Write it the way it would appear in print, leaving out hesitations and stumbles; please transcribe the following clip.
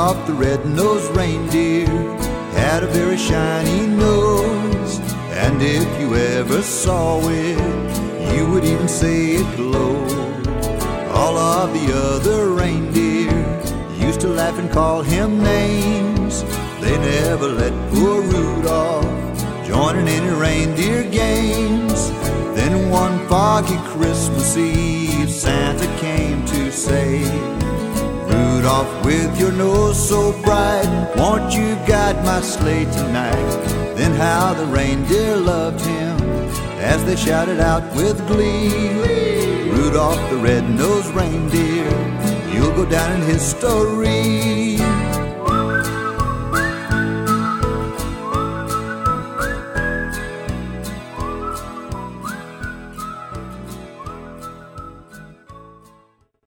Rudolph the red-nosed reindeer had a very shiny nose, and if you ever saw it, you would even say it glowed. All of the other reindeer used to laugh and call him names. They never let poor Rudolph join in any reindeer games. Then one foggy Christmas Eve, Santa came to say, Rudolph, with your nose so bright, won't you guide my sleigh tonight? Then how the reindeer loved him as they shouted out with glee, Rudolph the red-nosed reindeer, you'll go down in history.